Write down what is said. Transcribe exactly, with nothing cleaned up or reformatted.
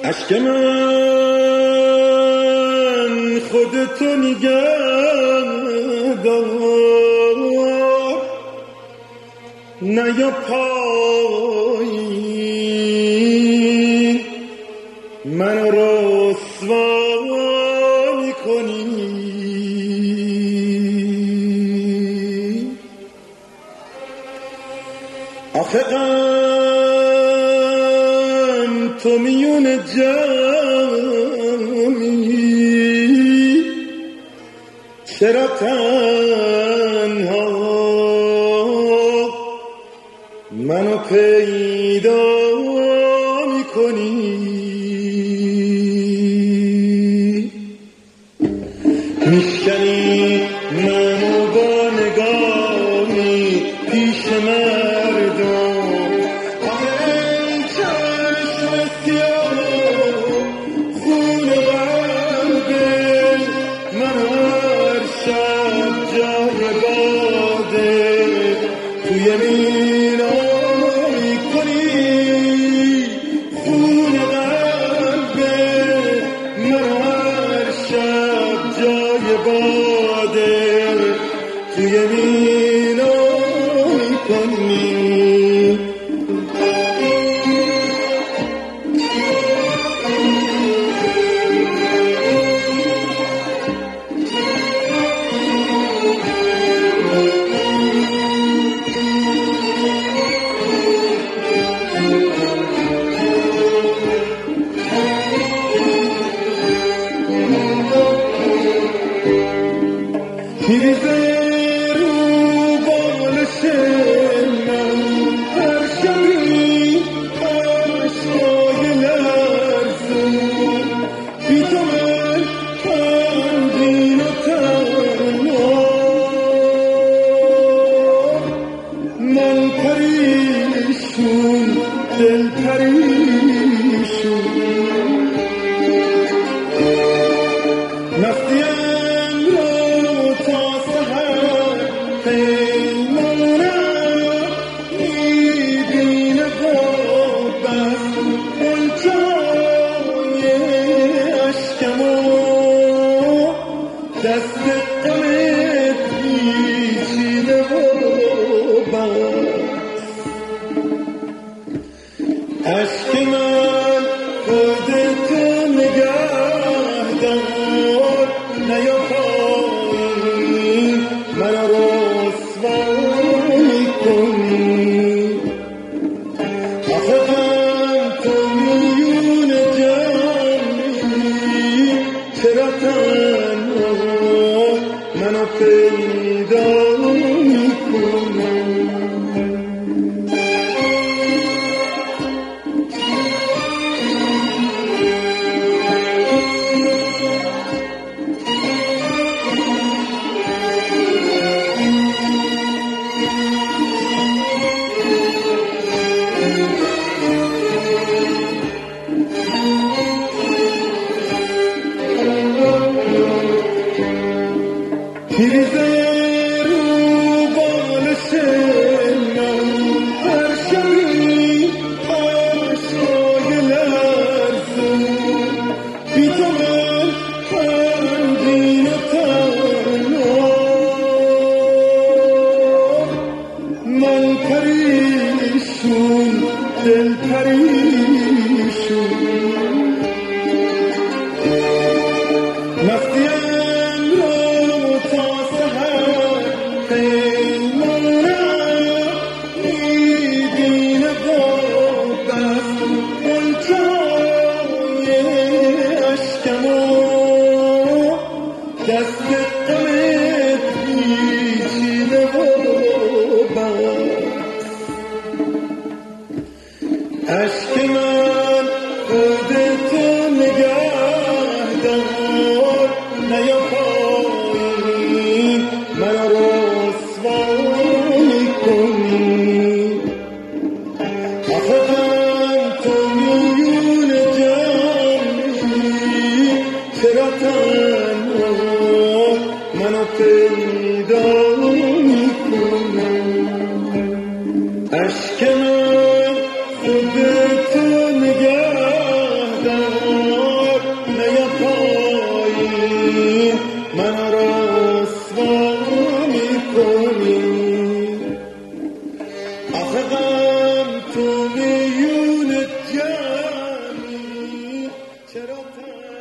اشک من خودتو نگه دار، نیا پایین من رسوا میکنی. آخه غم تو میون جمعی، چرا تنها منو پیدا میکنی؟ میشکنی منو با نگاهی پیش مردم، آخه چشم سیاه خون قلبه من هر شب جای باده توی مینا میکنی. خون قلبه من هر شب جای باده توی مینا میکنی. میریزه رو بالش من هر شبی عشقای لرزون، بی تو من غمگین و تنها، من پریشون دل پریشون. نفتیم رو تا سحر پیمونم میبینه بس قنچای عشقمو، دست غمت پیچیده و بس. عشق من خودتو نگه دار، نیا پایین من رسوا میکنی. آخه غم تو میون جمعی، چرا تنها منو پیدا میکنی؟ میریزه رو بالش من هر شبی عشقای لرزون، بی تو من غمگین و تنها، من پریشون دل پریشون. نفتیم رو تا سحر پیمونم میبینه بس قنچای عشقمو، دست غمت پیچیده و بس. عشق من خودتو نگه دار، نیا پایین من رسوا میکنی. آخه غم تو میون جمعی، چرا تنها منو پیدا میکنی؟ عشق من خودتو چرا